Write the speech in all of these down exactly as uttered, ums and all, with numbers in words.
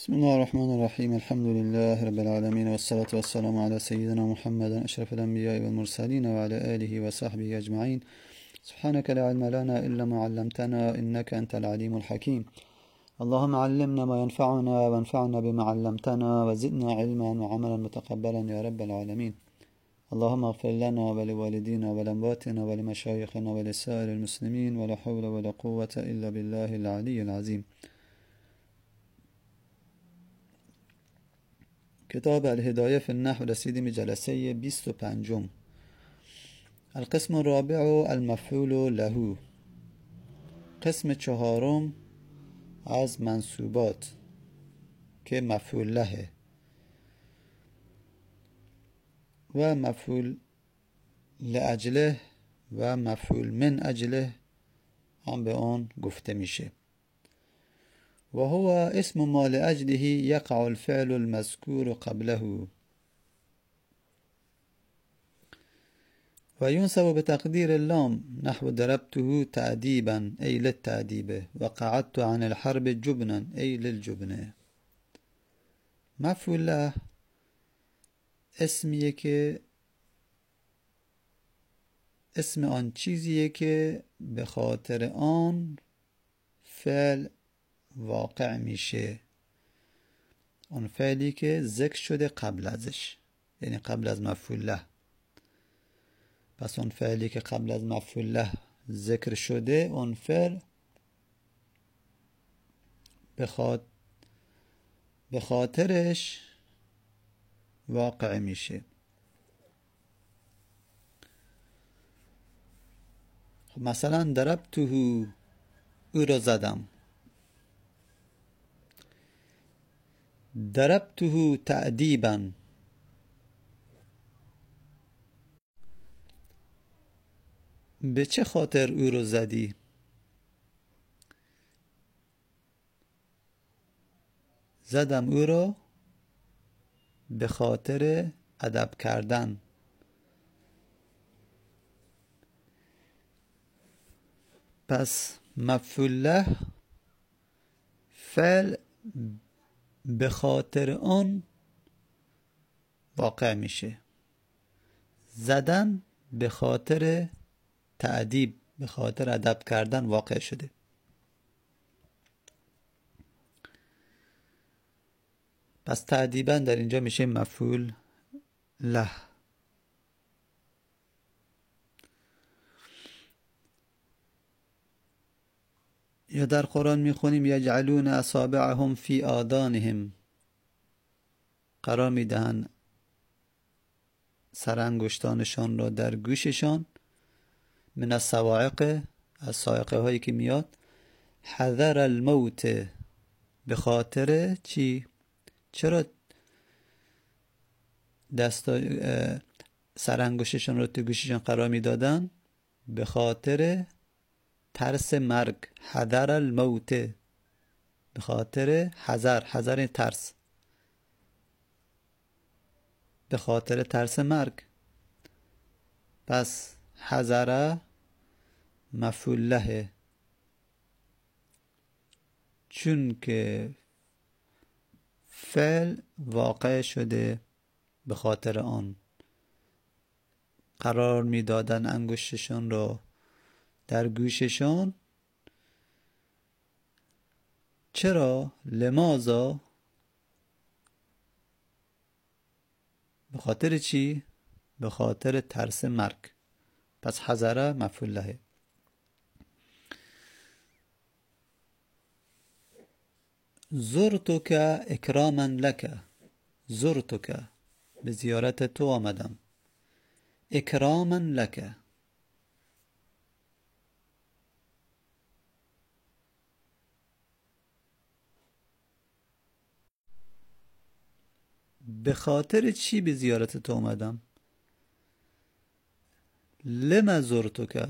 بسم الله الرحمن الرحيم. الحمد لله رب العالمين، والصلاة والسلام على سيدنا محمد أشرف الأنبياء والمرسلين وعلى آله وصحبه أجمعين. سبحانك لا علم لنا إلا ما علمتنا إنك أنت العليم الحكيم. اللهم علمنا ما ينفعنا وانفعنا بما علمتنا وزدنا علما وعملا متقبلا يا رب العالمين. اللهم اغفر لنا ولوالدينا ولأمواتنا ولمشايخنا ولسائر المسلمين، ولا حول ولا قوة إلا بالله العلي العظيم. کتاب الهدایه فی النحو رسیدیم به جلسه بیست و پنجم. القسم الرابع المفعول له، قسم چهارم از منصوبات که مفعول له و مفعول لاجله و مفعول من اجله هم به آن گفته میشه. و هو اسم ما لأجله يقع الفعل المذكور قبله و ينصب بتقدير اللام نحو ضربته تأديبا أي للتأديب وقعدت عن الحرب جبنا أي للجبن. مفعول له اسمیه که اسم آن چیزیه که به خاطر آن فعل واقع میشه، اون فعلی که ذکر شده قبل ازش، یعنی قبل از مفعول له. پس اون فعلی که قبل از مفعول له ذکر شده، اون فعل بخاطر به خاطرش واقع میشه. خب مثلا ضربته، او را زدم. ضربته تأدیبا، به چه خاطر او رو زدی؟ زدم او رو به خاطر ادب کردن. پس مفعول له فعل به خاطر آن واقع میشه. زدن به خاطر تأدیب، به خاطر ادب کردن واقع شده. پس تأدیبا در اینجا میشه مفعول له. یا در قرآن میخونیم یجعلون اصابعهم فی آذانهم، قرار میدهن سرانگشتانشان را در گوششان. من الصواعق، از صاعقه هایی که میاد. حذر الموت، به خاطر چی؟ چرا دست سرانگشتشان را تو گوششان قرار میدادن؟ به خاطر ترس مرگ. حذر الموت، به خاطر حذر، حذر ترس، به خاطر ترس مرگ. پس حذر مفعول له، چون که فعل واقع شده به خاطر آن. قرار میدادن انگشتشان را در گوششان. چرا؟ لماذا؟ به خاطر چی؟ به خاطر ترس مرگ. پس حذر مفعول له. زرتک اکراما لک، زرتک، به زیارت تو آمدم. اکراما لک، به خاطر چی به زیارت تو آمدم؟ لما زرتک،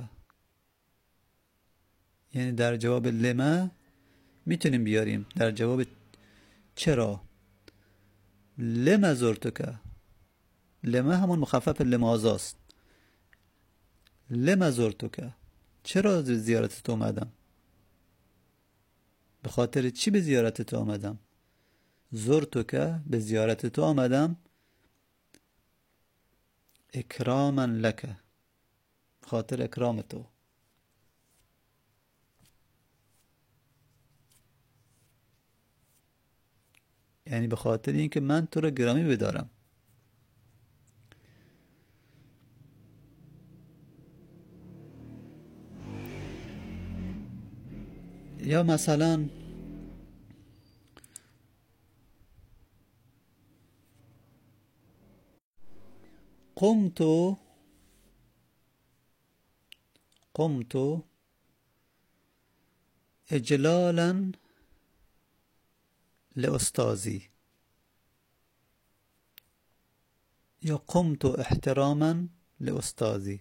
یعنی در جواب لما میتونیم بیاریم در جواب چرا. لما زرتک، لما همون مخفف لماذاست. لما زرتک، چرا به زیارت تو آمدم؟ به خاطر چی به زیارت تو آمدم؟ زرتک، به زیارت تو آمدم، اکراما لک، خاطر اکرام تو. یعنی به خاطر اینکه من تو رو گرامی بدارم. یا مثلا قمت قمت اجلالا لأستاذی، یا قمت احتراما لأستاذی،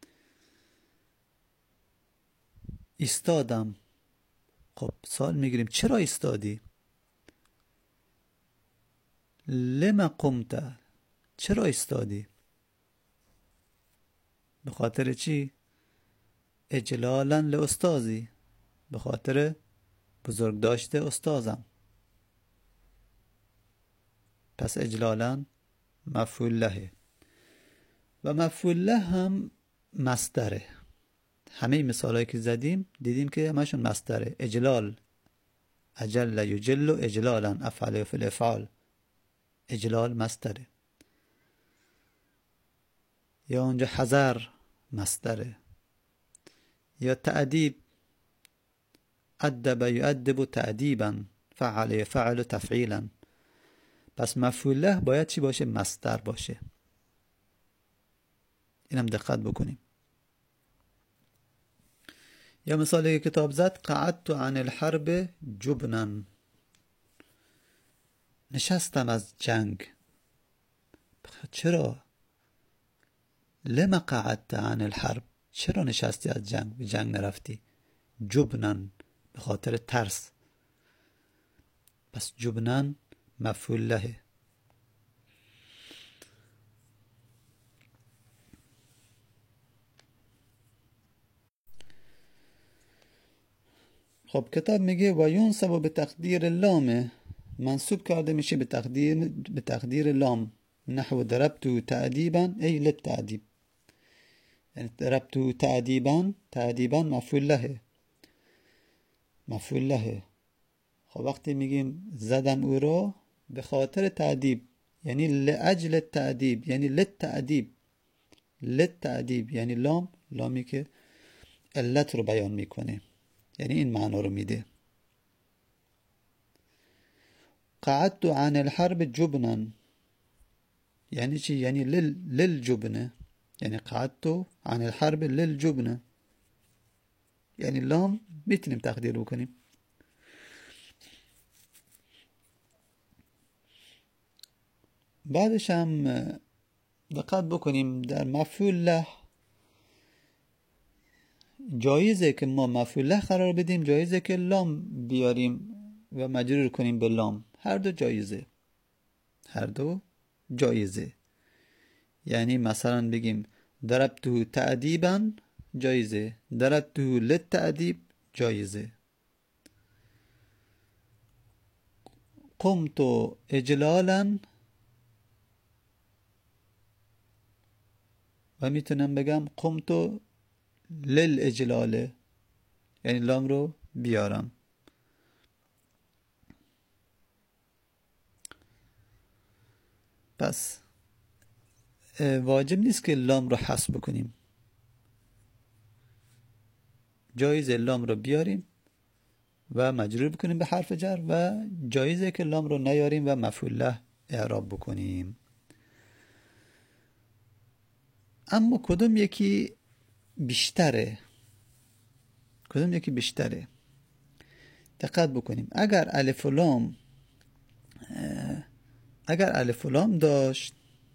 ایستادم. خب سوال میگیریم چرا ایستادی؟ لما قمت، چرا ایستادی؟ به خاطر چی؟ اجلالا لأستاذی، به خاطر بزرگ داشته استازم. پس اجلالا مفعول له و مفعول له هم مصدره. همه مثالایی که زدیم دیدیم که همشون مصدره. اجلال، اجل یجل اجلالا، افعل فی الافعال، اجلال مصدره. یا اونجا حذر مصدره. یا تأدیب، ادب یؤدب تأدیبا، فعل یفعل تفعیلا. پس مفعول له باید چی باشه؟ مصدر باشه. اینم دقت بکنیم. یا مثالی که کتاب زد، قعدت عن الحرب جبنا، نشستم از جنگ. چرا؟ لما قعدت عن الحرب، چرا نشستی از جنگ، به جنگ نرفتی؟ جبنا، به خاطر ترس. پس جبنا مفعول له. خب کتاب میگه و ینصب به تقدیر لامه، منصوب کرده میشه به تقدیر به تقدیر لام. نحو ضربت تأدیبا ای للتأدیب، یعنی ضربت تأدیبا، تأدیبا مفعول له، مفعول له. خب وقتی میگیم زدم او را به خاطر تأدیب، یعنی لاجل تأدیب، یعنی للتأدیب، للتأدیب یعنی لام، لامی که علت رو بیان میکنه، یعنی این معنا رو میده. قعدت عن الحرب جبنا، یعنی چی؟ یعنی لل للجبنه، یعنی قعدت عن الحرب للجبنه، یعنی لام میتونیم تقدیر بکنیم. بعدش هم دقت بکنیم در مفعول له جایزه که ما مفعول له قرار بدیم، جایزه که لام بیاریم و مجرور کنیم به لام. هر دو جایزه، هر دو جایزه. یعنی مثلا بگیم ضربته تأدیبا جایزه، ضربته للتأدیب جایزه. قمت اجلالا، و میتونم بگم قمت للاجلال، یعنی لام رو بیارم. پس واجب نیست که لام رو حذف بکنیم، جایز لام رو بیاریم و مجرور بکنیم به حرف جر، و جایزه که لام رو نیاریم و مفعول له اعراب بکنیم. اما کدوم یکی بیشتره؟ کدوم یکی بیشتره؟ دقت بکنیم. اگر الف و لام اگر الف و لام داشت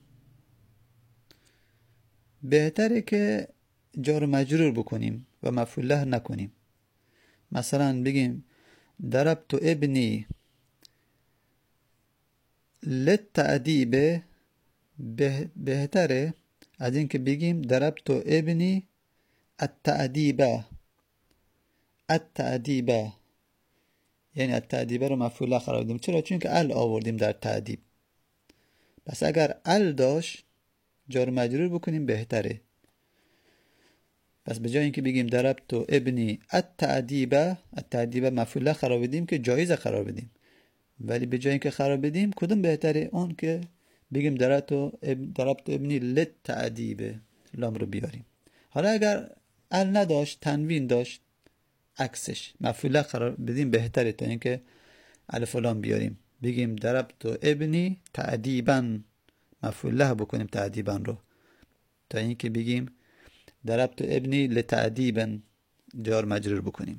بهتره که جار مجرور بکنیم و مفعول له نکنیم. مثلا بگیم ضربت ابنی للتأدیب، بهتره از این که بگیم ضربت ابنی التأدیب، التأدیب، یعنی التأدیبه رو مفعول له قرار بدیم. چرا؟ چون که ال آوردیم در تأدیب. پس اگر ال داشت جار مجرور بکنیم بهتره. پس به جای اینکه بگیم ضربت ابنی التأدیبه، التأدیبه مفعول له قرار بدیم که جایزه قرار بدیم، ولی به جای اینکه قرار بدیم کدوم بهتره؟ اون که بگیم ضربت ضربت ابنی للتأدیبه، لام رو بیاریم. حالا اگر ال نداشت، تنوین داشت، عکسش مفعول له قرار بدیم بهتره تا اینکه الف و لام بیاریم. بگیم ضربت ابنی تأدیبا، مفعول له بکنیم تأدیبا رو، تا اینکه بگیم ضربت ابنی لتأدیبا، جار مجرور بکنیم.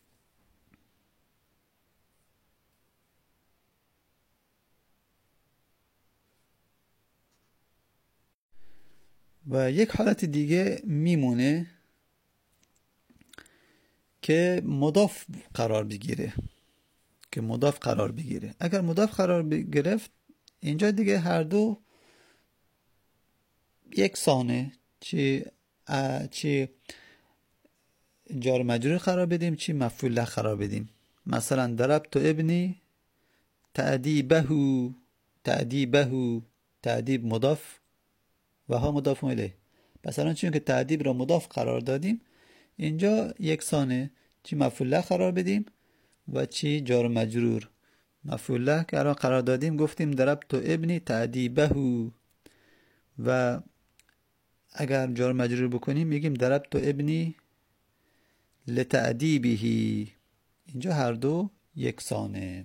و یک حالت دیگه میمونه که مضاف قرار بگیره که مضاف قرار بگیره. اگر مضاف قرار گرفت اینجا دیگه هر دو یکسانه، چی چی جار مجرور قرار بدیم چی مفعول له قرار بدیم. مثلا ضربت ابنی تأدیبه، تأدیبه، تأدیب مضاف و ها مضاف الیه. پس الان چون که تأدیب را مضاف قرار دادیم اینجا یکسانه، چی مفعول له قرار بدیم و چی جار مجرور. مفعول له که الان قرار دادیم گفتیم ضربت ابنی تأدیبه، و اگر جار مجرور بکنیم میگیم ضربت ابنی لتأدیبه. اینجا هر دو یکسانه.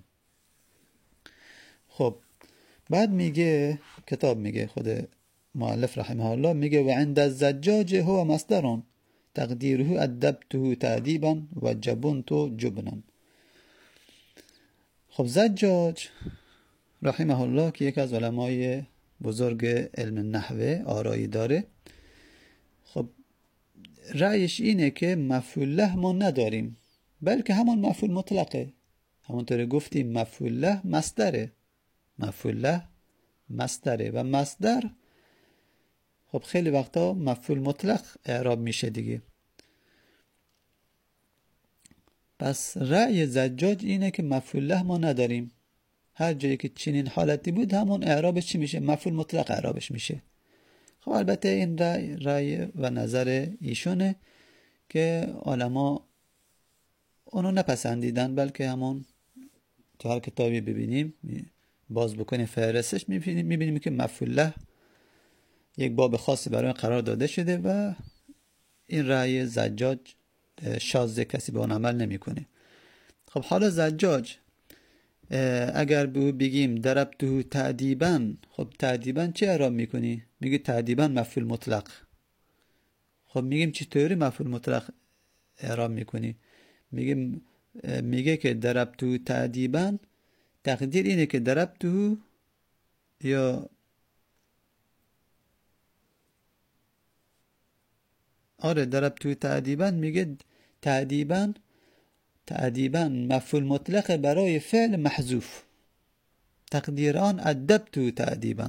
خب بعد میگه کتاب، میگه خود مؤلف رحمه الله، میگه و عند الزجاج هو مصدر تقدیره ادبته تأدیبا و جبنت جبنا. خب زجاج رحمه الله که یک از علمای بزرگ علم نحوه آرایی داره، خب رأیش اینه که مفعول له ما نداریم، بلکه همون مفعول مطلقه. همونطور گفتیم مفعول له مصدره، مفعول له مصدره و مصدر خب خیلی وقتا مفعول مطلق اعراب میشه دیگه. پس رأی زجاج اینه که مفعول له ما نداریم، هر جایی که چنین حالتی بود همون اعرابش چی میشه؟ مفعول مطلق اعرابش میشه. خب البته این رأی, رأی و نظر ایشونه که علما اونو نپسندیدن، بلکه همون تو هر کتابی ببینیم باز بکنیم فهرستش میبینیم میبینیم که مفعول له یک باب خاصی برای قرار داده شده و این رأی زجاج شاذ، کسی به اون عمل نمیکنه. خب حالا زجاج اگر به بگیم ضربته تأدیبا، خب تأدیبا چه اعراب میکنی؟ میگه تأدیبا مفعول مطلق. خب میگیم چطوری مفعول مطلق اعراب میکنی؟ میگه میگه که ضربته تأدیبا تقدیر اینه که ضربته، یا آره ضربته تأدیبا، میگه تأدیبا تأدیبا مفعول مطلق برای فعل محذوف، تقدیر آن ادبته تأدیبا.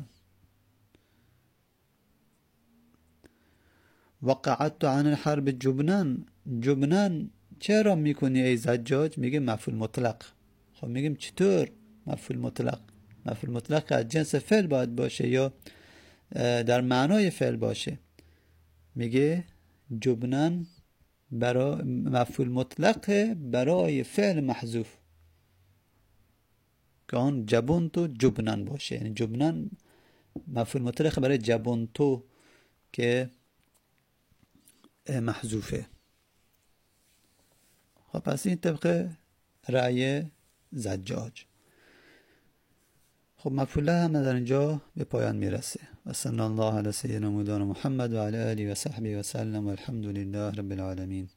وقعت عن الحرب جبنان، جبنان چرا میکنی ای زجاج؟ میگه مفعول مطلق. خب میگیم چطور مفعول مطلق؟ مفعول مطلق از جنس فعل باید باشه یا در معنای فعل باشه. میگه جبنان برای مفعول مطلق برای فعل محذوف که آن جبنتو جبنان باشه، یعنی جبنان مفعول مطلق برای جبنتو که محذوفه. خب پس این طبق رأی زجاج. خب مفعول هم در اینجا به پایان میرسه. و صلی الله علی سیدنا مولانا محمد و علی آله و صحبه و سلم و الحمد لله رب العالمین.